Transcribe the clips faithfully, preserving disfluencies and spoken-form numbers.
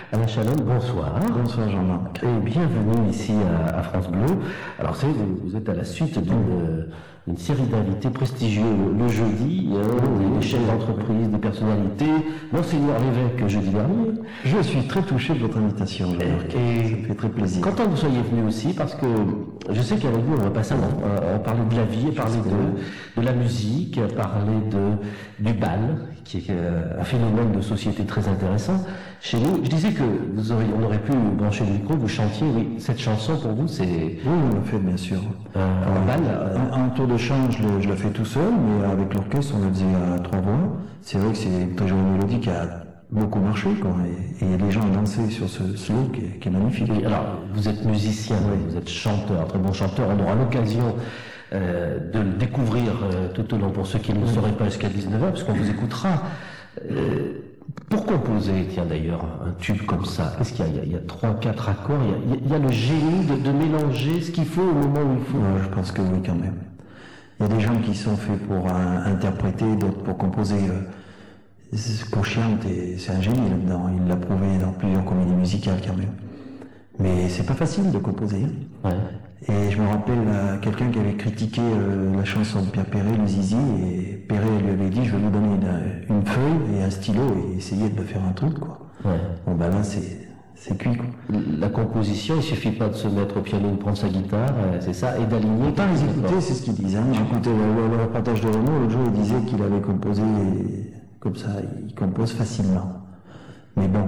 Alain Chalon, bonsoir. Bonsoir Jean-Marc. Et bienvenue ici à, à France Bleu. Alors, vous savez, vous, vous êtes à la suite d'une une série d'invités prestigieux le, le jeudi, hein, des, des chefs d'entreprise, des personnalités. Monseigneur l'évêque jeudi dernier. Je suis très touché de votre invitation, Jean-Marc. Et, ça me fait très plaisir. Content que vous soyez venu aussi, parce que je sais qu'avec vous, on va passer un an. On va parler de la vie, parler de, de la musique, parler de, du bal, qui est un phénomène de société très intéressant. Chez nous, je disais que vous auriez, on aurait pu brancher le micro, vous chantiez, oui, cette chanson pour vous, c'est... Oui, on l'a fait, bien sûr. Euh, un bal euh... un, un tour de chant, je, le, je l'ai fait tout seul, mais avec l'orchestre, on le faisait à trois voix. C'est vrai que c'est une très jolie mélodie qui a beaucoup marché, quoi, et, et les gens ont dansé sur ce slow qui est, qui est magnifique. Oui, alors, vous êtes musicien, oui. Vous êtes chanteur, très bon chanteur, on aura l'occasion euh, de le découvrir euh, tout au long pour ceux qui ne le sauraient pas jusqu'à dix-neuf heures, parce qu'on vous écoutera. Euh, Pour composer, tiens d'ailleurs, un tube comme ça, qu'est-ce qu'il y a? Il y a, il y a trois, quatre accords, il y a, il y a le génie de, de mélanger ce qu'il faut au moment où il faut. Ouais, je pense que oui, quand même. Il y a des gens qui sont faits pour euh, interpréter, d'autres pour composer. Euh, Cochiante, c'est un génie là-dedans, il l'a prouvé dans plusieurs comédies musicales quand même. Mais c'est pas facile de composer. Ouais. Et je me rappelle euh, quelqu'un qui avait critiqué euh, la chanson de Pierre Perret, le Zizi, et Perret lui avait dit, je vais lui donner une, une feuille et un stylo et essayer de faire un truc, quoi. Ouais. Bon, ben là, c'est, c'est cuit, quoi. La composition, il suffit pas de se mettre au piano, de prendre sa guitare, euh, c'est ça, et d'aligner. Pas les écouter, c'est ce qu'ils disent, hein. J'écoutais le, le, le reportage de Renaud, l'autre jour, il disait qu'il avait composé comme ça, il compose facilement. Mais bon,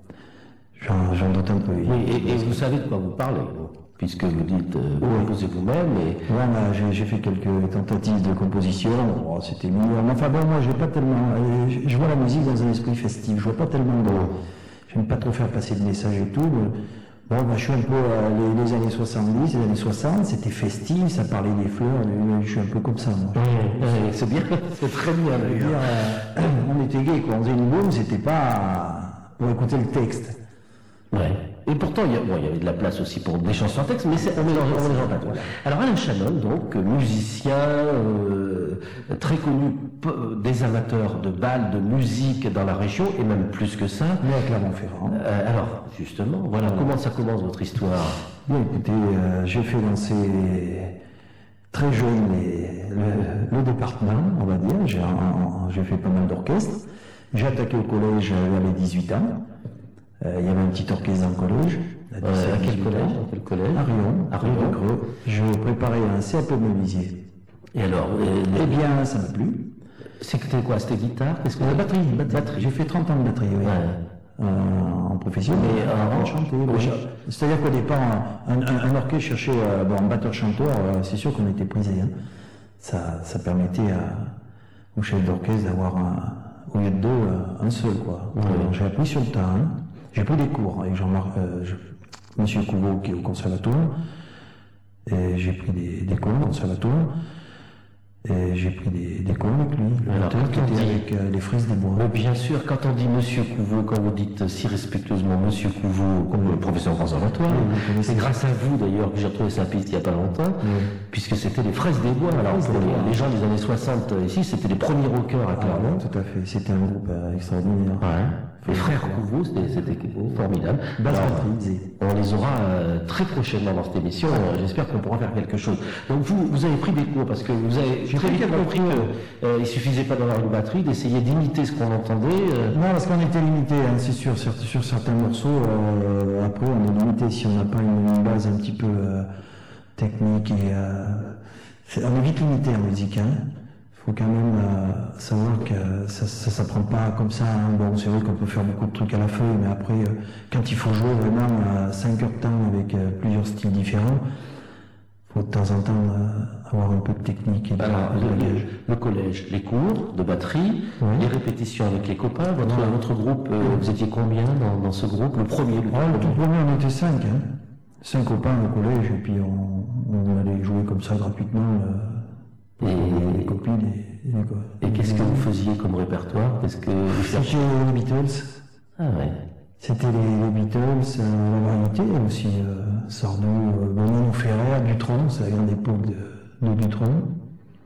j'en, j'en doute un peu. Oui, et, et vous savez de quoi vous parlez, vous, puisque vous dites, euh, vous oui. composez vous-même, et... Ouais, bah, j'ai, j'ai fait quelques tentatives de composition, bon, c'était mignon. Enfin bon, moi, j'ai pas tellement, euh, je, je vois la musique dans un esprit festif, je vois pas tellement de, j'aime pas trop faire passer de messages et tout. Mais, bon, bah, je suis un peu, euh, les, les années soixante-dix, les années soixante, c'était festif, ça parlait des fleurs, je suis un peu comme ça, moi. Mmh, mmh, c'est bien, c'est très bien, d'ailleurs. Dire, euh, on était gays, quoi, on faisait une boum, c'était pas pour écouter le texte. Ouais. Et pourtant, il y, a, bon, il y avait de la place aussi pour des chansons en texte, mais c'est, on mélange, on mélange pas tout. Alors Alain Chalon, donc musicien euh, très connu p- des amateurs de bal, de musique dans la région, et même plus que ça. Mais à Clermont-Ferrand. Euh, alors, justement, voilà, ouais. Comment ça commence votre histoire? Bien, écoutez, euh, j'ai fait danser très jeune les, le, le département, on va dire. J'ai, en, j'ai fait pas mal d'orchestres. J'ai attaqué au collège à mes dix-huit ans. Euh, il y avait un petit orchestre dans le collège. À, euh, à quel collège? À quel collège? À Rion, à Rion de Creux. Je préparais un C A P de menuisier. Et alors euh, Eh bien, ça m'a plu. C'était quoi? C'était guitare? Qu'est-ce que euh, batterie, batterie, batterie. J'ai fait trente ans de batterie, oui. Ouais. Euh, en profession. Mais avant de chanter, oui. C'est-à-dire qu'au départ, un, un, un orchestre cherchait euh, bon, un batteur-chanteur, euh, c'est sûr qu'on était prisé. Hein. Ça, ça permettait à, au chef d'orchestre d'avoir un, au lieu de deux, un seul, quoi. Ouais. Alors, j'ai appris sur le tas. Hein. J'ai pris des cours avec Jean-Marc, euh, je, Monsieur Couveau qui est au conservatoire, et j'ai pris des, des cours au conservatoire, et j'ai pris des, des cours avec lui, le batteur qui était dit, avec euh, les Fraises des Bois. Mais bien sûr, quand on dit Monsieur Couveau, quand vous dites si respectueusement Monsieur Couveau, comme le professeur au conservatoire, oui, c'est grâce à vous d'ailleurs que j'ai retrouvé sa piste il n'y a pas longtemps, oui. Puisque c'était les Fraises des Bois. Alors pour les, les gens des années soixante ici, c'était les premiers rockers à Clermont. Ah, tout à fait, c'était un groupe euh, extraordinaire. Ouais. Les frères Couveau, c'était, c'était formidable. Alors, on les aura euh, très prochainement dans cette émission. Euh, j'espère qu'on pourra faire quelque chose. Donc vous, vous avez pris des cours parce que vous avez J'ai très vite compris qu'il euh, suffisait pas d'avoir une batterie, d'essayer d'imiter ce qu'on entendait. Euh... Non, parce qu'on était limité, hein, c'est sûr, sur, sur certains morceaux. Euh, après, on est limité si on n'a pas une, une base un petit peu euh, technique et euh, on est vite limité en musique. Hein. Il faut quand même euh, savoir que ça ne s'apprend pas comme ça. Hein. Bon, c'est vrai qu'on peut faire beaucoup de trucs à la feuille, mais après, euh, quand il faut jouer vraiment à cinq heures de temps avec euh, plusieurs styles différents, il faut de temps en temps euh, avoir un peu de technique et de, Alors, de le, langage. Le collège, les cours de batterie, oui. Les répétitions avec les copains. Votre, oui. votre groupe, euh, vous étiez combien dans, dans ce groupe? Le premier, le, ah, le tout premier, on était cinq. Hein. Cinq copains au collège, et puis on, on allait jouer comme ça gratuitement. Euh, Et, les copines et, et, quoi. Et qu'est-ce que vous faisiez comme répertoire? Qu'est-ce que C'était les Beatles. Ah ouais. C'était les, les Beatles, euh, la variété aussi, euh, Sardou, euh, Bonin, Ferrer, Dutronc, c'est la grande époque de, de Dutronc.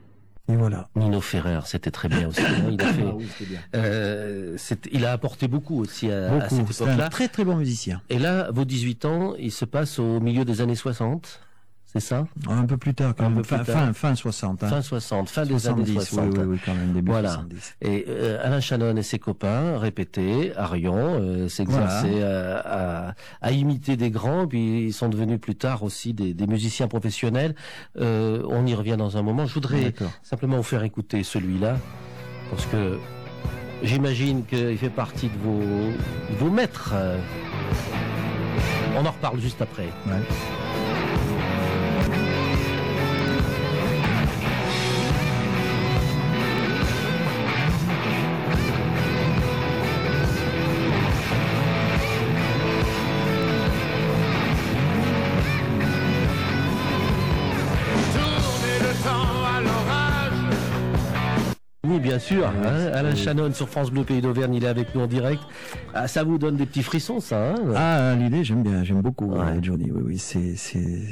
Et voilà. Nino Ferrer, c'était très bien aussi. Hein, il a fait, ah oui, c'était bien. Euh, il a apporté beaucoup aussi à, beaucoup. à cette C'est époque-là. un très très bon musicien. Et là, vos dix-huit ans, il se passe au milieu des années soixante. C'est ça? Un peu plus tard, quand un même. peu Fin, plus tard. fin, fin soixante. Hein. Fin soixante, fin soixante-dix, des années soixante. Oui, oui, oui, quand même, début voilà. soixante-dix. Et euh, Alain Chanon et ses copains répétaient à Rion, euh, s'exerçaient voilà. à, à, à imiter des grands, puis ils sont devenus plus tard aussi des, des musiciens professionnels. Euh, on y revient dans un moment. Je voudrais simplement vous faire écouter celui-là, parce que j'imagine qu'il fait partie de vos, de vos maîtres. On en reparle juste après. Ouais. Oui, bien sûr. Hein, Alain Chanon sur France Bleu Pays d'Auvergne, il est avec nous en direct. Ah, ça vous donne des petits frissons, ça hein Ah, l'idée, j'aime bien, j'aime beaucoup, ouais. Johnny. Oui, oui, c'est, c'est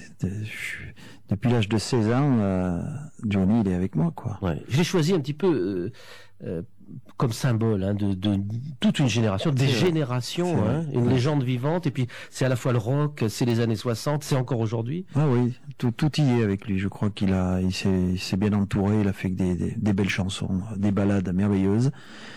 depuis l'âge de seize ans, euh, Johnny, il est avec moi, quoi. Ouais. Je l'ai choisi un petit peu euh, euh, comme symbole hein, de, de toute une génération, des générations, hein, une ouais. légende vivante. Et puis c'est à la fois le rock, c'est les années soixante, c'est encore aujourd'hui. Ah oui, tout, tout y est avec lui. Je crois qu'il a, il s'est, il s'est bien entouré. Il a fait des, des, des belles chansons, des ballades merveilleuses.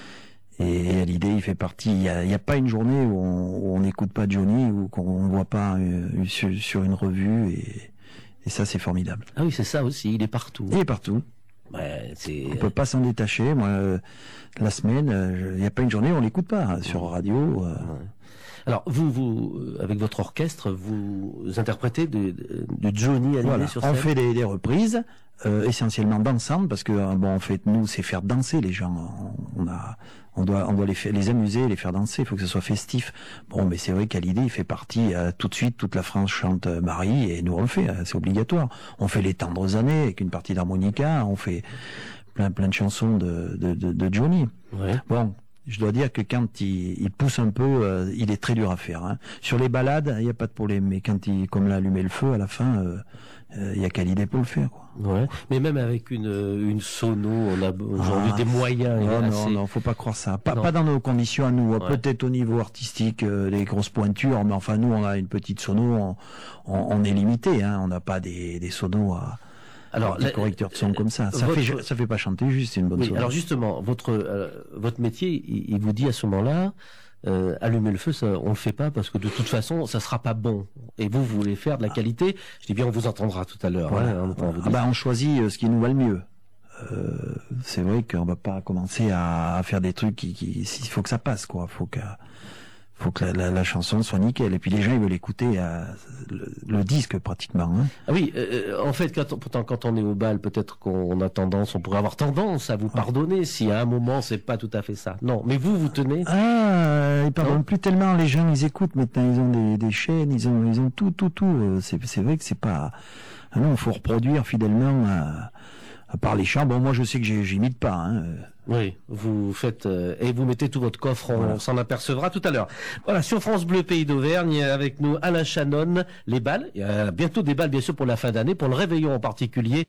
Et à l'idée, il fait partie. Il n'y a, il y a pas une journée où on n'écoute pas Johnny ou qu'on ne voit pas euh, sur, sur une revue. Et, et ça, c'est formidable. Ah oui, c'est ça aussi. Il est partout. Il est partout. Ouais, c'est... On peut pas s'en détacher. Moi, euh, la semaine, il n'y a pas une journée où on l'écoute pas hein, sur radio. Euh... Ouais. Alors, vous, vous, avec votre orchestre, vous interprétez de, de, de Johnny Hallyday voilà. sur scène. On fait des, des reprises, euh, essentiellement dansantes, parce que euh, bon, en fait, nous, c'est faire danser les gens. On, on a, on doit, on doit les, faire, les amuser, les faire danser. Il faut que ce soit festif. Bon, mais c'est vrai qu'Hallyday, il fait partie euh, tout de suite. Toute la France chante euh, Marie, et nous on le fait. Euh, c'est obligatoire. On fait les tendres années avec une partie d'harmonica. On fait plein, plein de chansons de, de, de, de Johnny. Ouais. Bon. Je dois dire que quand il, il pousse un peu, euh, il est très dur à faire. Hein. Sur les balades, il n'y a pas de problème. Mais quand il, comme l'a allumé le feu, à la fin, euh, euh, il y a qu'Hallyday pour le faire. Quoi. Ouais. Mais même avec une, une sono, on a aujourd'hui ah, des moyens. Non, non, assez... non, faut pas croire ça. Pas, pas dans nos conditions à nous. Ouais. Peut-être au niveau artistique, euh, les grosses pointures, mais enfin nous, on a une petite sono, on, on, on est limité. Hein. On n'a pas des, des sonos à... Alors, les correcteurs de son comme ça, ça votre... fait ça fait pas chanter juste, c'est une bonne oui, chose. Alors justement, votre euh, votre métier, il, il vous dit à ce moment-là, euh, allumer le feu, ça, on le fait pas parce que de toute façon, ça sera pas bon. Et vous, vous voulez faire de la qualité. Je dis bien, on vous entendra tout à l'heure. Voilà. Hein, on, ah bah, on choisit ce qui nous va le mieux. Euh, c'est vrai qu'on va pas commencer à, à faire des trucs qui, qui, il faut que ça passe, quoi. Faut que faut que la, la, la chanson soit nickel. Et puis les gens, ils veulent écouter euh, le, le disque pratiquement. Hein. Ah oui, euh, en fait, quand on, pourtant, quand on est au bal, peut-être qu'on a tendance, on pourrait avoir tendance à vous ouais. pardonner si à un moment c'est pas tout à fait ça. Non, mais vous, vous tenez. Ah, ils pardonnent plus tellement. Les gens, ils écoutent maintenant. Ils ont des, des chaînes, ils ont, ils ont tout, tout, tout. C'est, c'est vrai que c'est pas. Ah non, il faut reproduire fidèlement. À, à part les chants. Bon, moi, je sais que j'imite pas. Hein. Oui, vous faites euh, et vous mettez tout votre coffre, on, voilà. on s'en apercevra tout à l'heure. Voilà, sur France Bleu Pays d'Auvergne, avec nous Alain Chanon, les balles. Il y a bientôt des balles, bien sûr, pour la fin d'année, pour le réveillon en particulier.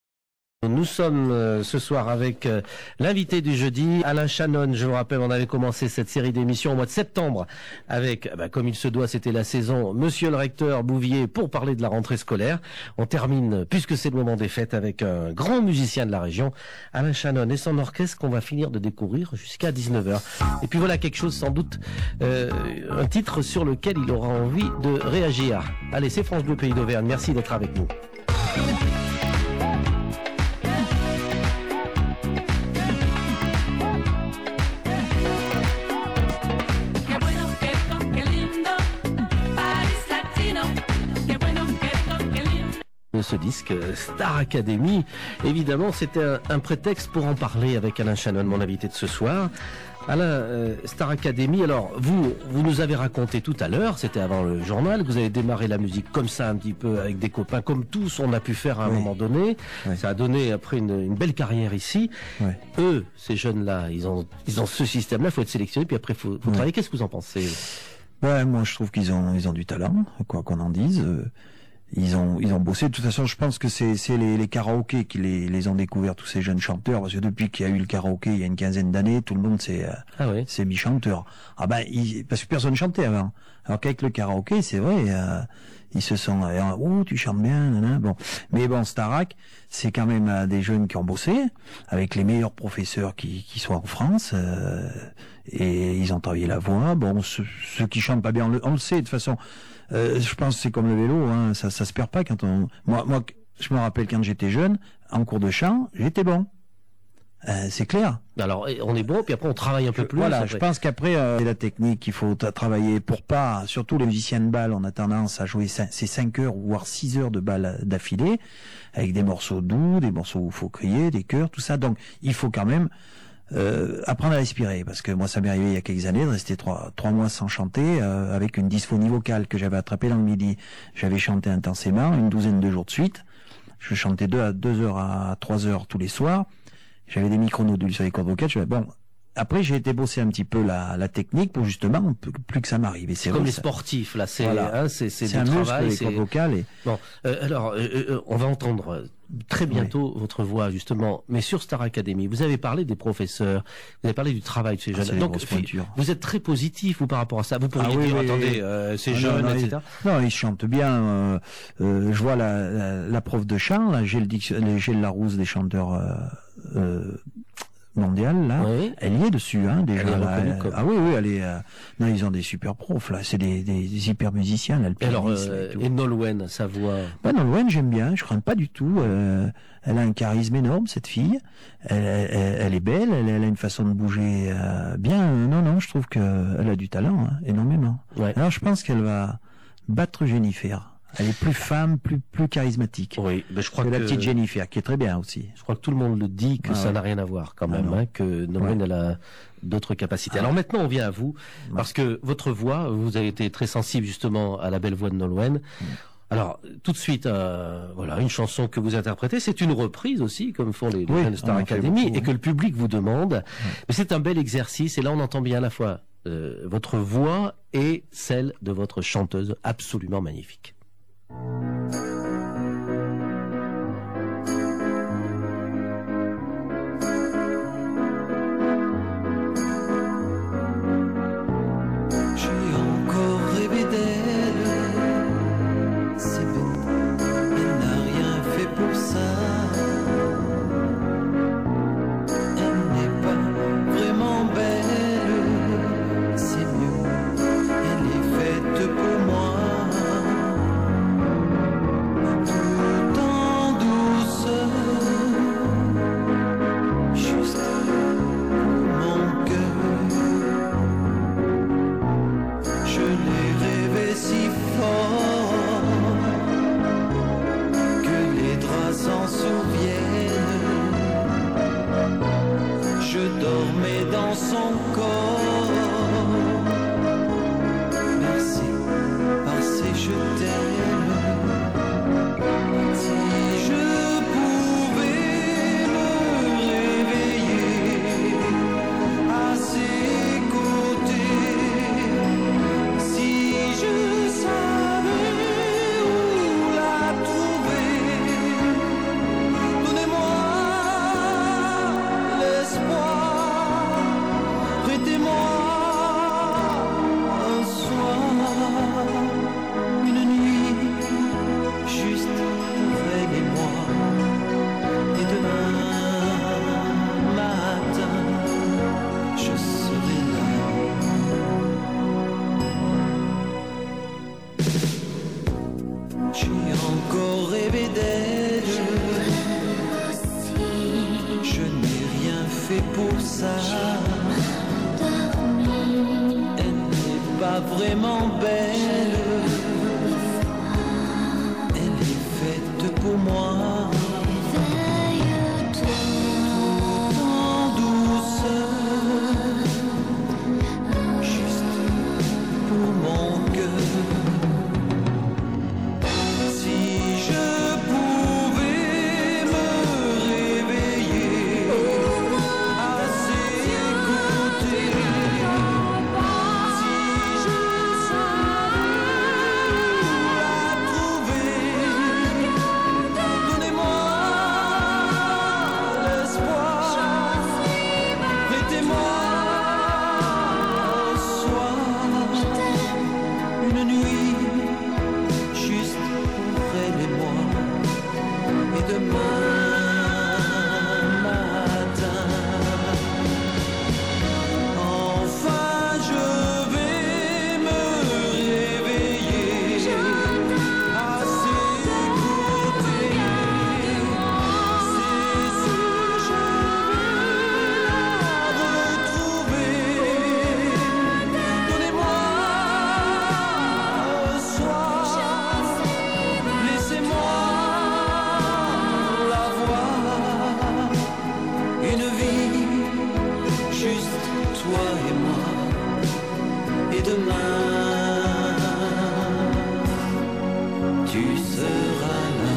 Nous sommes euh, ce soir avec euh, l'invité du jeudi, Alain Chanon. Je vous rappelle, on avait commencé cette série d'émissions au mois de septembre avec, bah, comme il se doit, c'était la saison, Monsieur le recteur Bouvier pour parler de la rentrée scolaire. On termine, puisque c'est le moment des fêtes, avec un grand musicien de la région, Alain Chanon et son orchestre qu'on va finir de découvrir jusqu'à dix-neuf heures. Et puis voilà quelque chose sans doute, euh, un titre sur lequel il aura envie de réagir. Allez, c'est France Bleu Pays d'Auvergne. Merci d'être avec nous. Ce disque Star Academy, évidemment c'était un, un prétexte pour en parler avec Alain Chanon, mon invité de ce soir. Alain, euh, Star Academy, alors vous vous nous avez raconté tout à l'heure, c'était avant le journal, que vous avez démarré la musique comme ça un petit peu avec des copains, comme tous on a pu faire à un oui. moment donné. Oui. Ça a donné après une, une belle carrière ici. Oui. Eux, ces jeunes-là, ils ont ils ont ce système-là, il faut être sélectionné, puis après il faut, faut oui. travailler. Qu'est-ce que vous en pensez? Ouais, moi je trouve qu'ils ont ils ont du talent, quoi qu'on en dise. Euh... Ils ont, ils ont bossé. De toute façon, je pense que c'est, c'est les, les karaokés qui les, les ont découverts, tous ces jeunes chanteurs, parce que depuis qu'il y a eu le karaoké il y a une quinzaine d'années, tout le monde s'est, ah oui. s'est mis chanteur. Ah ben, il, parce que personne chantait avant. Alors qu'avec le karaoké, c'est vrai, euh, ils se sont, euh, oh, tu chantes bien, nanana. Bon. Mais bon, Starac, c'est quand même euh, des jeunes qui ont bossé, avec les meilleurs professeurs qui, qui soient en France, euh, et ils ont travaillé la voix. Bon, ceux, ceux qui chantent pas bien, on le, on le sait, de toute façon. Euh, je pense que c'est comme le vélo, hein, ça, ça se perd pas quand on. Moi, moi, je me rappelle quand j'étais jeune, en cours de chant, j'étais bon. Euh, c'est clair. Alors, on est bon, puis après on travaille un peu plus. Voilà, après. je pense qu'après euh, c'est la technique qu'il faut t- travailler pour pas. Surtout les musiciens de bal, on a tendance à jouer cin- ces cinq heures voire six heures de bal d'affilée, avec des morceaux doux, des morceaux où il faut crier, des chœurs, tout ça. Donc, il faut quand même. Euh, apprendre à respirer, parce que moi ça m'est arrivé il y a quelques années de rester trois trois mois sans chanter euh, avec une dysphonie vocale que j'avais attrapée dans le midi. J'avais chanté intensément une douzaine de jours de suite. Je chantais deux à deux heures à trois heures tous les soirs. J'avais des micronodules sur les cordes vocales. Je, bon, après j'ai été bosser un petit peu la, la technique pour justement plus que ça m'arrive. Et c'est comme vrai, les ça, sportifs là, c'est voilà. hein, c'est c'est, c'est du un travail. muscle, les cordes vocales. Et... Bon, euh, alors euh, euh, on va entendre très bientôt oui. votre voix justement, mais sur Star Academy, vous avez parlé des professeurs, vous avez parlé du travail de ces jeunes. Ah, donc vous êtes très positif vous par rapport à ça. Vous pourriez ah, oui, dire oui, attendez, euh, ces ah, jeunes, non, non, et cetera. Ils, non, ils chantent bien. Euh, euh, je vois la, la, la prof de chant, là, Gilles, Gilles Larousse des chanteurs. Euh, euh, mondiale là, oui. Elle y est dessus hein déjà. Elle est là, elle, comme... Ah oui oui, elle est. Euh... Non, ils ont des super profs là, c'est des, des, des hyper musiciens là. Et alors euh, et, et Nolwenn, sa voix. Bah Nolwenn, j'aime bien, je crains pas du tout. Euh, elle a un charisme énorme cette fille. Elle, elle, elle est belle, elle, elle a une façon de bouger euh, bien. Non non, je trouve que elle a du talent hein, énormément. Ouais. Alors je pense qu'elle va battre Jennifer. Elle est plus femme, plus plus charismatique. Oui, ben je crois que, que la petite Jennifer, qui est très bien aussi. Je crois que tout le monde le dit que ah ça ouais. n'a rien à voir quand même, ah hein, que Nolwenn ouais. elle a d'autres capacités. Ah. Alors maintenant, on vient à vous, ouais. parce que votre voix, vous avez été très sensible justement à la belle voix de Nolwenn. Ouais. Alors tout de suite, euh, voilà, une chanson que vous interprétez, c'est une reprise aussi, comme font les, les oui, Star Academy, beaucoup, et que le public vous demande. Ouais. Mais c'est un bel exercice, et là on entend bien à la fois euh, votre voix et celle de votre chanteuse, absolument magnifique. Vraiment belle, elle est faite pour moi. Tout en douceur, juste pour mon cœur. Si je pouvais me réveiller à ses côtés. Si je savais où la trouver. une nuit, juste pour elle et moi. Et demain matin, enfin je vais me réveiller à ses côtés. C'est ce je vais la retrouver. Donnez-moi un soir, laissez-moi la voir. Une vie, juste toi et moi. Et demain, tu seras là.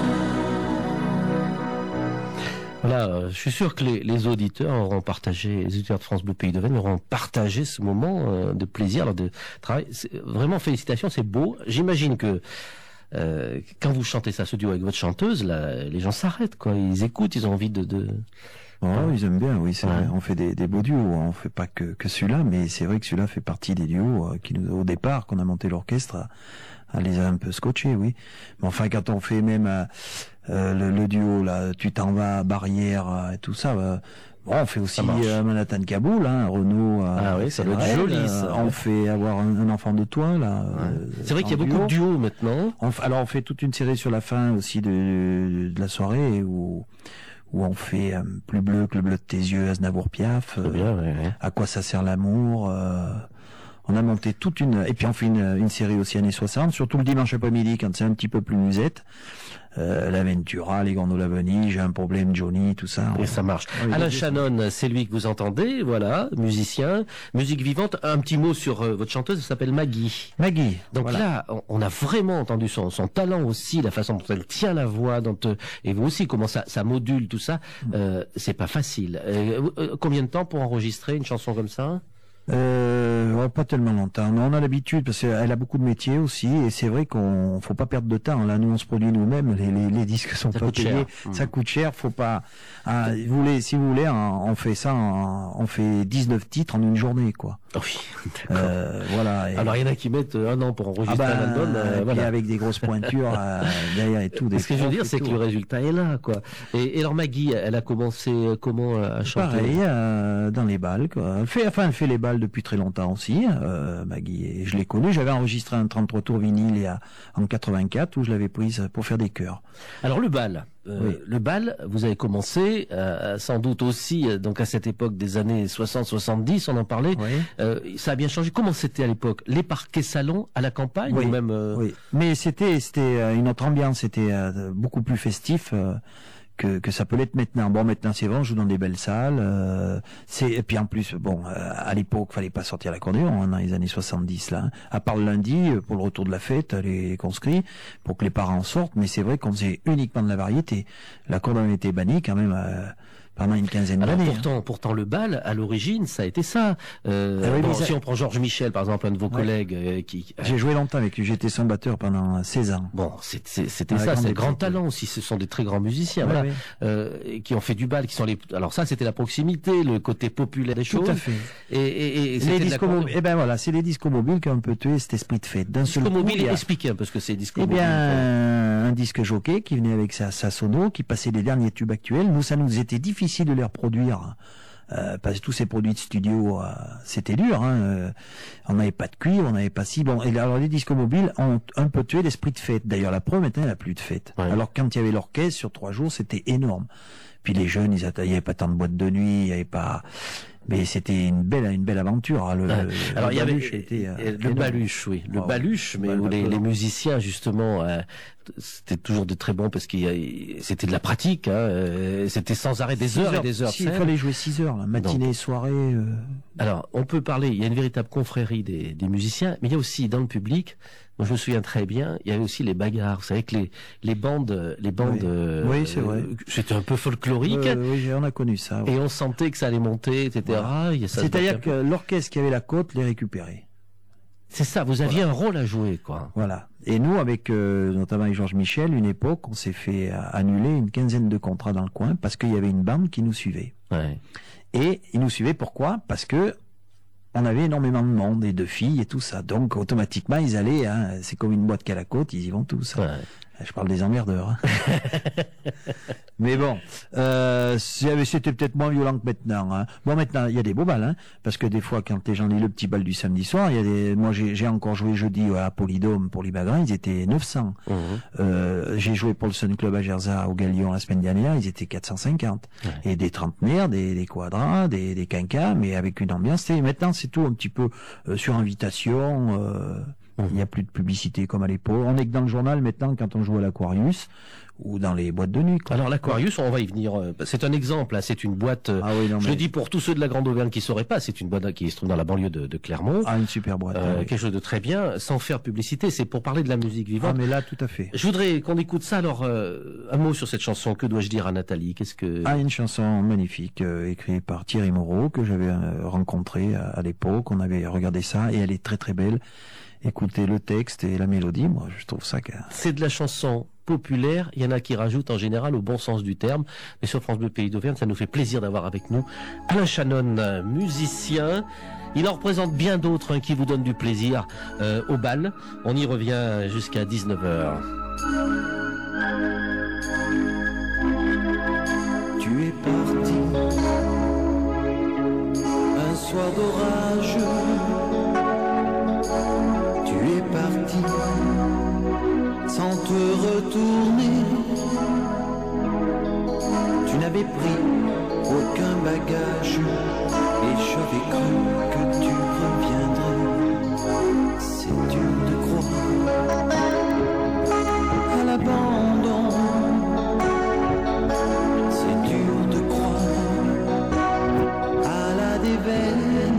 Voilà, euh, je suis sûr que les, les auditeurs auront partagé, les auditeurs de France Bleu Pays d'Auvergne auront partagé ce moment euh, de plaisir, alors de travail. C'est- Vraiment, félicitations, c'est beau. J'imagine que euh, quand vous chantez ça, ce duo avec votre chanteuse, là, les gens s'arrêtent, quoi. Ils écoutent, ils ont envie de... de... Oh, ils aiment bien, oui, c'est Ouais. vrai. On fait des, des beaux duos, hein. On fait pas que, que celui-là, mais c'est vrai que celui-là fait partie des duos euh, qui nous, au départ, qu'on a monté l'orchestre, à, à les a un peu scotchés, oui. Mais enfin, quand on fait même euh, euh, le, le duo, là, Tu t'en vas, Barrière, euh, et tout ça, euh, bon, on fait aussi marche. euh, Manhattan Kaboul, hein, Renaud. euh, Ah oui, ça doit être Séverel, joli, euh, ça, On ouais. fait Avoir un, un enfant de toi, là. euh, C'est vrai qu'il y a en beaucoup duo. de duos maintenant. On f- alors on fait toute une série sur la fin aussi de, de, de la soirée où, où on fait euh, Plus bleu que le bleu de tes yeux, Aznavour Piaf, Très euh, bien, ouais, ouais. À quoi ça sert l'amour. euh, on a monté toute une et puis on fait une, une série aussi années soixante, surtout le dimanche après-midi quand c'est un petit peu plus musette. Euh, la Ventura, les Gondola Bunny, J'ai un problème, Johnny, tout ça. Et ça marche. Oui, Alain oui, Shannon, c'est lui que vous entendez, voilà, musicien, musique vivante. Un petit mot sur euh, votre chanteuse, elle s'appelle Maggie. Maggie. Donc voilà. là, on- on a vraiment entendu son, son talent aussi, la façon dont elle tient la voix, dont, euh, et vous aussi, comment ça, ça module tout ça. Euh, c'est pas facile. Euh, euh, combien de temps pour enregistrer une chanson comme ça? Euh, ouais, pas tellement longtemps. Non, on a l'habitude parce qu'elle a beaucoup de métiers aussi et c'est vrai qu'on faut pas perdre de temps. Là, nous on se produit nous-mêmes. Les, les, les disques sont Ça pas coûte payés. cher. Mmh. Ça coûte cher. Faut pas. Ah, vous voulez, si vous voulez, on, on fait ça. en- on fait dix-neuf titres en une journée, quoi. Oh oui, d'accord. Euh, voilà. Et- Alors il y en a qui mettent euh, un an pour ah enregistrer ben, un album. euh, et puis voilà. avec des grosses pointures euh, derrière et tout. Des Ce que je veux profs dire, et c'est que tout. le résultat est là, quoi. Et, et alors Maggie, elle a commencé euh, comment euh, à chanter? Pareil, euh, dans les balles, quoi. Elle fait, enfin, elle fait les balles depuis très longtemps aussi, euh, Maggie. Et je l'ai connue. J'avais enregistré un trente-trois tours vinyle il y a, en quatre-vingt-quatre où je l'avais prise pour faire des chœurs. Alors le bal, euh, Oui. le bal, vous avez commencé euh, sans doute aussi, euh, donc à cette époque des années soixante soixante-dix, on en parlait. Oui. Euh, ça a bien changé. Comment c'était à l'époque? Les parquets salons à la campagne Oui, ou même euh, Oui. Mais c'était, c'était euh, une autre ambiance. C'était euh, beaucoup plus festif. euh, Que, que ça peut l'être maintenant. Bon, maintenant c'est vrai, on joue dans des belles salles. Euh, c'est et puis en plus, bon, euh, à l'époque, fallait pas sortir l'accordéon hein, dans les années soixante-dix là. Hein. À part le lundi euh, pour le retour de la fête, les, les conscrits, pour que les parents sortent. Mais c'est vrai qu'on faisait uniquement de la variété. L'accordéon était banni quand même euh, pendant une quinzaine Alors d'années. hein. pourtant, pourtant le bal, à l'origine, ça a été ça. Euh, Ah oui, bon, mais ça- si on prend Georges Michel, par exemple, un de vos Ouais. collègues, euh, qui, J'ai joué longtemps avec lui. J'étais son batteur pendant seize ans. bon, c'est- c'est- c'était À la ça, grande c'est grand époque, talent aussi. Ce sont des très grands musiciens, Ouais, voilà, ouais. euh, et qui ont fait du bal, qui sont les. Alors ça, c'était la proximité, le côté populaire des Tout choses. à fait. Et, et, et c'était Les de discos l'accordéon. mobiles, eh ben voilà, c'est les discos mobiles qui ont un peu tué cet esprit de fête. D'un seul Disco coup, mobile, il y a- expliquez un peu ce que c'est disco Eh mobile. bien, un disque jockey qui venait avec sa, sa sono, qui passait les derniers tubes actuels. Nous, ça nous était difficile de les reproduire. Euh, parce que tous ces produits de studio, euh, c'était dur. Hein, euh, on n'avait pas de cuivre, on n'avait pas si bon. Et alors les discos mobiles ont un peu tué l'esprit de fête. D'ailleurs, la preuve maintenant, elle n'a plus de fête. Ouais. Alors quand il y avait l'orchestre sur trois jours, c'était énorme. Puis les jeunes, ils atta- il n'y avait pas tant de boîtes de nuit, il n'y avait pas. Mais c'était une belle, une belle aventure. hein. Le, Ouais. le- Alors le il y avait baluche était, euh, euh, le énorme. baluche, oui, le Oh, baluche, mais bal où les, bateau. les musiciens justement, euh, c'était toujours de très bons parce qu'il y a- c'était de la pratique, hein, euh, c'était sans arrêt des Six heures et des heures. de Si, il scène. fallait jouer six heures, là, matinée, soirée. euh, Alors, on peut parler, il y a une véritable confrérie des, des musiciens, mais il y a aussi dans le public, moi je me souviens très bien, il y avait aussi les bagarres. Vous savez que les, les bandes, les bandes, Oui. euh, Oui, c'est vrai. euh, c'était un peu folklorique, euh, oui, on a connu ça. ouais. et on sentait que ça allait monter, et cetera. Il y a- ça se battait un C'est-à-dire peu. que l'orchestre qui avait la côte les récupérait. C'est ça, vous aviez un rôle à jouer, quoi. Voilà. Et nous, avec euh, notamment avec Georges Michel, une époque, on s'est fait euh, annuler une quinzaine de contrats dans le coin parce qu'il y avait une bande qui nous suivait. Ouais. Et ils nous suivaient pourquoi? Parce que on avait énormément de monde et de filles et tout ça. Donc, automatiquement, ils allaient, hein, c'est comme une boîte qu'à la côte, ils y vont tous. Ouais. Je parle des emmerdeurs. Hein. Mais bon, euh, c'était peut-être moins violent que maintenant. Hein. Bon, maintenant, il y a des beaux balles, hein, parce que des fois, quand les gens lisent le petit bal du samedi soir, il y a des. Moi, j'ai encore joué jeudi à Polydôme pour les Bagrins, ils étaient neuf cents. Mmh. Euh, j'ai joué pour le Sun Club à Gerza au Galion la semaine dernière, ils étaient quatre cent cinquante. Ouais. Et des trentenaires, des, des quadras, des, des quinquas, mais avec une ambiance. Et maintenant, c'est tout un petit peu euh, sur invitation. Euh, Il n'y a plus de publicité comme à l'époque. On est que dans le journal maintenant quand on joue à l'Aquarius ou dans les boîtes de nuit. Quoi. Alors l'Aquarius, on va y venir. C'est un exemple. Hein, c'est une boîte. Ah oui, non, je mais... le dis pour tous ceux de la Grande Auvergne qui ne sauraient pas. C'est une boîte qui se trouve dans la banlieue de, de Clermont. Ah, une super boîte. Euh, oui. Quelque chose de très bien, sans faire publicité. C'est pour parler de la musique vivante. Ah, mais là, tout à fait. Je voudrais qu'on écoute ça. Alors, euh, un mot sur cette chanson. Que dois-je dire à Nathalie? Qu'est-ce que Ah, une chanson magnifique, euh, écrite par Thierry Moreau que j'avais euh, rencontré à, à l'époque. On avait regardé ça et elle est très très belle. Écoutez le texte et la mélodie, moi je trouve ça que... C'est de la chanson populaire, il y en a qui rajoutent en général au bon sens du terme, mais sur France Bleu Pays d'Auvergne, ça nous fait plaisir d'avoir avec nous Alain Chanon, musicien. Il en représente bien d'autres hein, qui vous donnent du plaisir euh, au bal. On y revient jusqu'à dix-neuf heures. Tu es parti un soir d'orage. Tu es parti sans te retourner. Tu n'avais pris aucun bagage et j'avais cru que tu reviendrais. C'est dur de croire à l'abandon. C'est dur de croire à la déveine.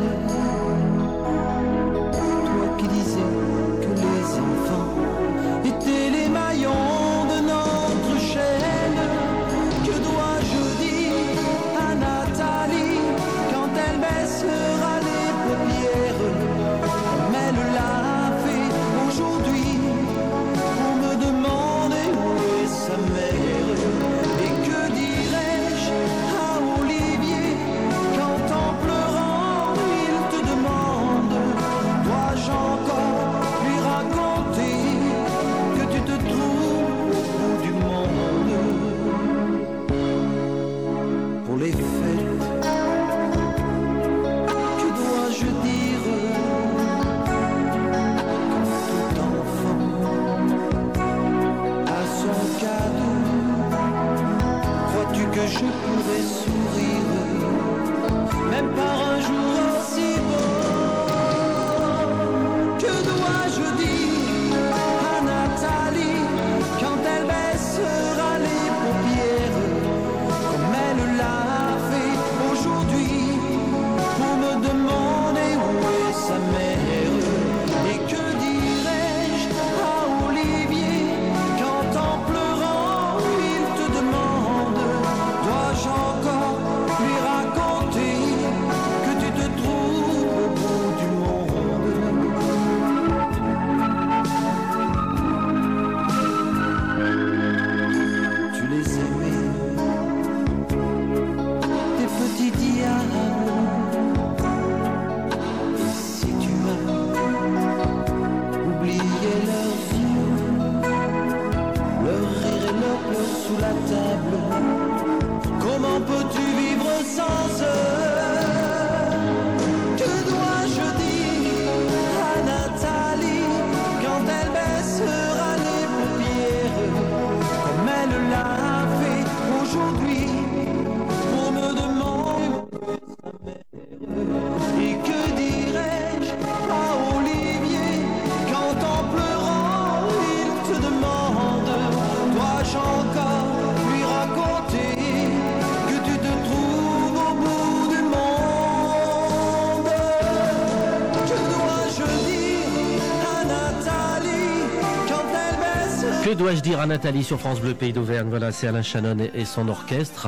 Que dois-je dire à Nathalie sur France Bleu Pays d'Auvergne? Voilà, c'est Alain Chanon et son orchestre.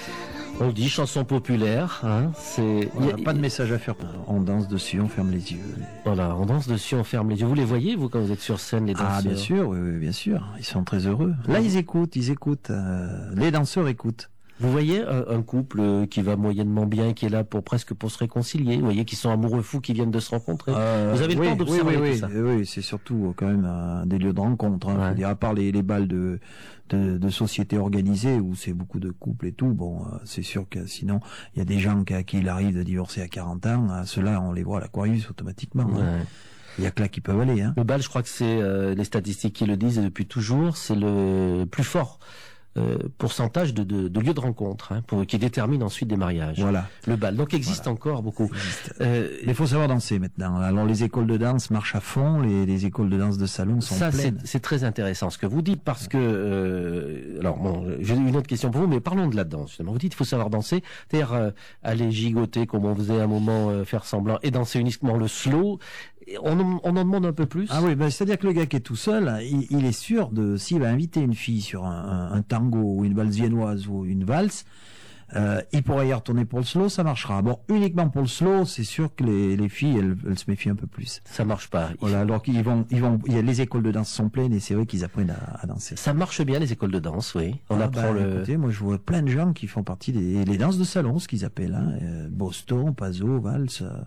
On le dit, chanson populaire. Hein, c'est... Voilà, a... pas de message à faire. On danse dessus, on ferme les yeux. Voilà, on danse dessus, on ferme les yeux. Vous les voyez, vous, quand vous êtes sur scène, les danseurs? Ah, bien sûr, oui, oui, bien sûr. Ils sont très heureux. Là, ils écoutent, ils écoutent. Euh, les danseurs écoutent. Vous voyez un, un couple qui va moyennement bien, qui est là pour presque pour se réconcilier, vous voyez, qui sont amoureux fous, qui viennent de se rencontrer. Euh, vous avez le oui, temps d'observer oui, oui, tout ça. Oui, oui, c'est surtout quand même un, des lieux de rencontre. Hein, ouais. Faut dire, à part les, les balles de, de, de sociétés organisées où c'est beaucoup de couples et tout, bon, euh, c'est sûr que sinon, il y a des gens qui, à qui il arrive de divorcer à quarante ans, hein, ceux-là, on les voit à l'Aquarius automatiquement. Ouais. Hein. Il y a que là qui peuvent aller. Hein. Le bal, je crois que c'est euh, les statistiques qui le disent et depuis toujours, c'est le plus fort euh, pourcentage de, de, de lieux de rencontre, hein, pour, qui détermine ensuite des mariages. Voilà. Le bal, donc existe voilà. encore beaucoup. Existe. Euh, Mais il faut savoir danser maintenant. Alors les écoles de danse marchent à fond, les, les écoles de danse de salon sont ça, pleines. Ça, c'est très intéressant ce que vous dites parce que, euh, alors bon, j'ai une autre question pour vous, mais parlons de la danse. Justement. Vous dites qu'il faut savoir danser, c'est-à-dire euh, aller gigoter comme on faisait à un moment, euh, faire semblant et danser uniquement le slow. On, on en demande un peu plus. Ah oui, ben, c'est-à-dire que le gars qui est tout seul, il, il est sûr de, s'il va inviter une fille sur un, un, un tango ou une valse viennoise ou une valse, euh, il pourra y retourner pour le slow, ça marchera. Bon, uniquement pour le slow, c'est sûr que les, les filles, elles, elles se méfient un peu plus. Ça marche pas. Voilà, alors qu'ils vont, ils vont, il y a les écoles de danse sont pleines et c'est vrai qu'ils apprennent à, à danser. Ça marche bien les écoles de danse, oui. On ah, apprend bah, le. Écoutez, moi je vois plein de gens qui font partie des les danses de salon, ce qu'ils appellent, hein, euh, Boston, Paso, valse. Euh,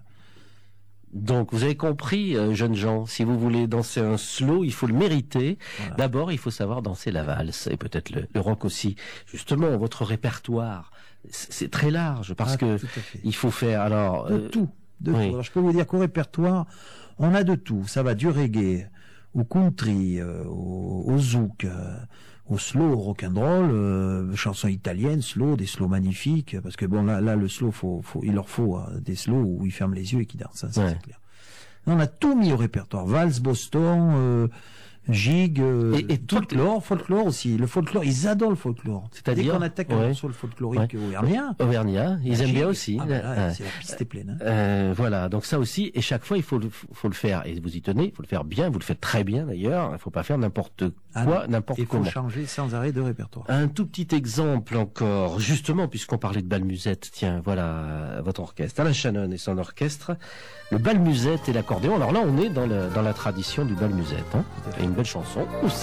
Donc, vous avez compris, euh, jeunes gens, si vous voulez danser un slow, il faut le mériter. Voilà. D'abord, il faut savoir danser la valse et peut-être le, le rock aussi. Justement, votre répertoire, c'est très large parce ah, que il faut faire alors de euh, tout. De oui. tout. Alors, je peux vous dire qu'au répertoire, on a de tout. Ça va du reggae au country, euh, au, au zouk. Euh, au slow, au rock'n'roll, euh, chansons italiennes, slow, des slows magnifiques, parce que bon là, là le slow, faut, faut, il leur faut euh, des slows où ils ferment les yeux et qui dansent, ça, ouais. C'est clair. On a tout mis au répertoire, valse, Boston, euh, gigue, euh, et, et tout folklore, folklore aussi. Le folklore, ils adorent le folklore. C'est-à-dire, dès qu'on attaque ouais. un morceau le folklorique ouais. auvergnat, auvergnat, ils aiment gigue, bien aussi. Ah, ben là, c'est la piste est pleine. Hein. Euh, voilà, donc ça aussi, et chaque fois il faut le, faut le faire, et vous y tenez, il faut le faire bien, vous le faites très bien d'ailleurs. Il faut pas faire n'importe quoi, ah, n'importe comment. Il faut changer sans arrêt de répertoire. Un tout petit exemple encore, justement, puisqu'on parlait de bal musette, tiens, voilà votre orchestre, Alain Shannon et son orchestre, le bal musette et l'accordéon. Alors là, on est dans, le, dans la tradition du bal musette, hein, et une belle chanson aussi.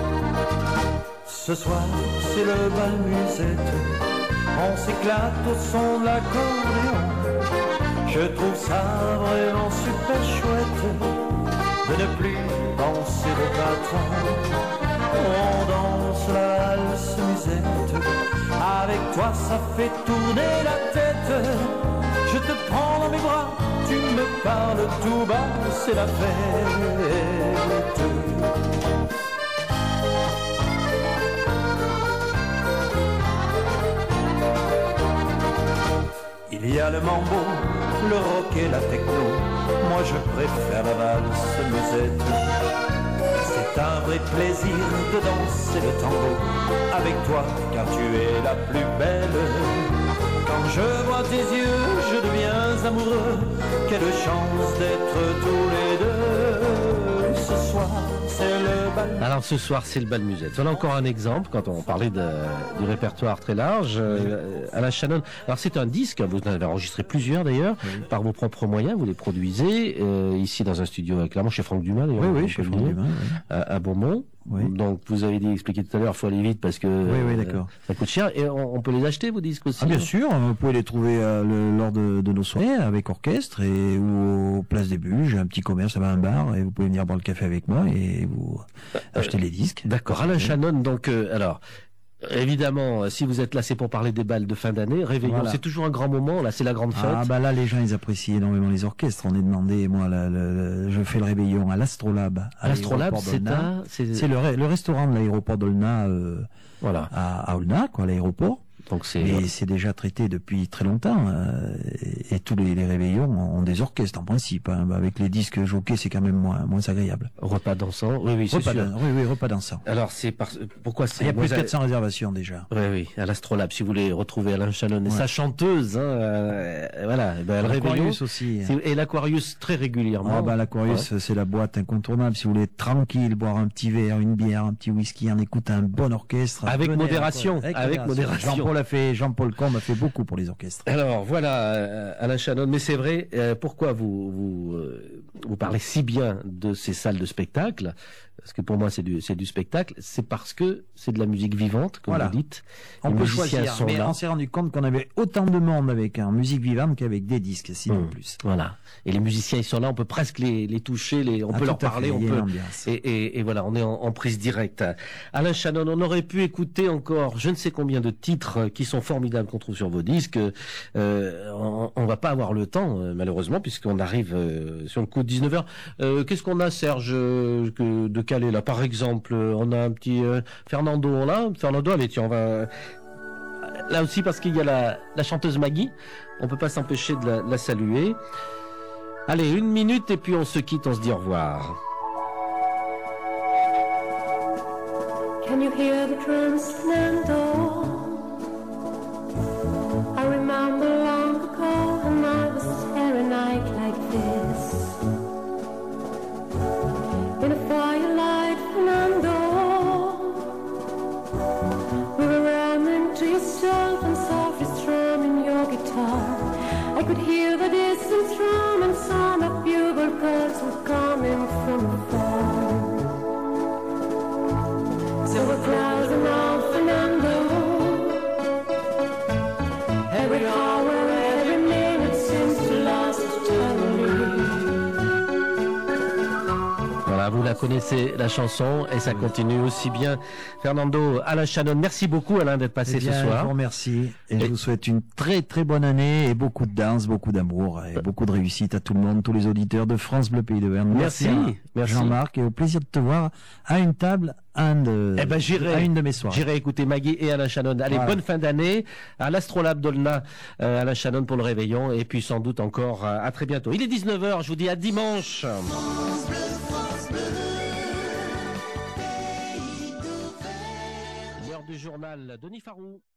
Ce soir, c'est le bal musette, on s'éclate au son de l'accordéon. Je trouve ça vraiment super chouette de ne plus danser le patron. On danse la valse musette, avec toi ça fait tourner la tête. Je te prends dans mes bras, tu me parles tout bas, c'est la fête. Il y a le mambo, le rock et la techno, moi je préfère la valse musette. C'est un vrai plaisir de danser le tango avec toi, car tu es la plus belle. Quand je vois tes yeux, je deviens amoureux. Quelle chance d'être tous les deux. Ce soir, c'est le bal. Alors ce soir, c'est le bal musette. Voilà encore un exemple, quand on parlait de, du répertoire très large. Euh, Alain Shannon, alors c'est un disque, vous en avez enregistré plusieurs d'ailleurs, oui. par vos propres moyens, vous les produisez, euh, ici dans un studio, clairement chez Franck Dumas d'ailleurs. Oui, oui, chez Franck Dumas. Oui. À, à Beaumont. Oui. Donc vous avez dit, expliqué tout à l'heure, il faut aller vite parce que oui, oui, d'accord. Euh, ça coûte cher. Et on, on peut les acheter, vos disques aussi? Ah, bien sûr, vous pouvez les trouver euh, le, lors de, de nos soirées avec orchestre et ou au Place des Bulles. J'ai un petit commerce, là-bas un bar, et vous pouvez venir boire le café avec moi et vous euh, acheter les disques. D'accord. Alain Shannon, donc euh, alors. Évidemment, si vous êtes là, c'est pour parler des balles de fin d'année. Réveillon, voilà. C'est toujours un grand moment. Là, c'est la grande fête. Ah bah là, les gens, ils apprécient énormément les orchestres. On est demandé, moi, la, la, je fais le réveillon à l'Astrolabe. L'Astrolabe, c'est un... C'est le, le restaurant de l'aéroport d'Olna, euh, voilà. à, à Olna, quoi, l'aéroport. Donc c'est. Mais c'est déjà traité depuis très longtemps. Euh, et, et tous les, les réveillons ont des orchestres en principe. Hein. Avec les disques jockeys, c'est quand même moins, moins agréable. Repas dansant, oui, oui, c'est sûr. Oui, oui, repas dansant. Alors c'est par... pourquoi c'est. Il y a plus de quatre cents réservations déjà. Oui, oui, à l'Astrolabe. Si vous voulez retrouver Alain Shannon et ouais. sa chanteuse, hein, euh, voilà. Eh ben, le réveillon aussi. Et l'Aquarius très régulièrement. Ah bah l'Aquarius, ouais. c'est la boîte incontournable. Si vous voulez être tranquille, boire un petit verre, une bière, un petit whisky, en écoutant un bon orchestre. Avec modération. Avec, avec modération. Jean-Paul a fait, Jean-Paul Combe a fait beaucoup pour les orchestres. Alors voilà, euh, Alain Shannon, mais c'est vrai, euh, pourquoi vous vous, euh, vous parlez si bien de ces salles de spectacle? parce que pour moi c'est du c'est du spectacle, c'est parce que c'est de la musique vivante, comme Voilà. vous dites. On Les peut musiciens choisir, sont mais là. on s'est rendu compte qu'on avait autant de monde avec un musique vivante qu'avec des disques, sinon Mmh. plus. Voilà. Et les musiciens ils sont là, on peut presque les, les toucher, les, on Ah, peut leur tout à parler, fait, on il y a peut. une ambiance. Et, et, et voilà, on est en, en prise directe. Alain Chanon, on aurait pu écouter encore je ne sais combien de titres qui sont formidables qu'on trouve sur vos disques. Euh, on, on va pas avoir le temps, euh, malheureusement, puisqu'on arrive euh, sur le coup de dix-neuf heures. Euh, qu'est-ce qu'on a, Serge, euh, que, de Calais là? Par exemple, on a un petit euh, Fernando, on l'a Fernando, allez, tiens, on va... Là aussi, parce qu'il y a la, la chanteuse Maggie, on peut pas s'empêcher de la, de la saluer. Allez, une minute et puis on se quitte, on se dit au revoir. Can you hear the drums, Fernando? I remember long ago when I was there a night like this. In a firelight, Fernando, we were running to yourself and softly strumming your guitar. I could hear the distant drum and sound of bugle calls were coming from afar. Silver clouds and all Fernando. Every hour, every minute seems to last eternally. Voilà, vous la connaissez, la chanson, et ça continue aussi bien. Fernando, Alain Chanon, merci beaucoup Alain d'être passé Eh bien, ce je soir. vous remercie et, Et- je vous souhaite une très très bonne année et beaucoup de danse, beaucoup d'amour et beaucoup de réussite à tout le monde, tous les auditeurs de France Bleu Pays de Verne. Merci, à merci. Jean-Marc et au plaisir de te voir à une table, à, un de, Eh ben, j'irai. à une de mes soirées. J'irai écouter Maggie et Alain Chanon. Allez, Voilà. bonne fin d'année à l'Astrolabe d'Olna, euh, Alain Chanon pour le réveillon, et puis sans doute encore euh, à très bientôt. Il est dix-neuf heures, je vous dis à dimanche. L'heure du journal, Denis Farou.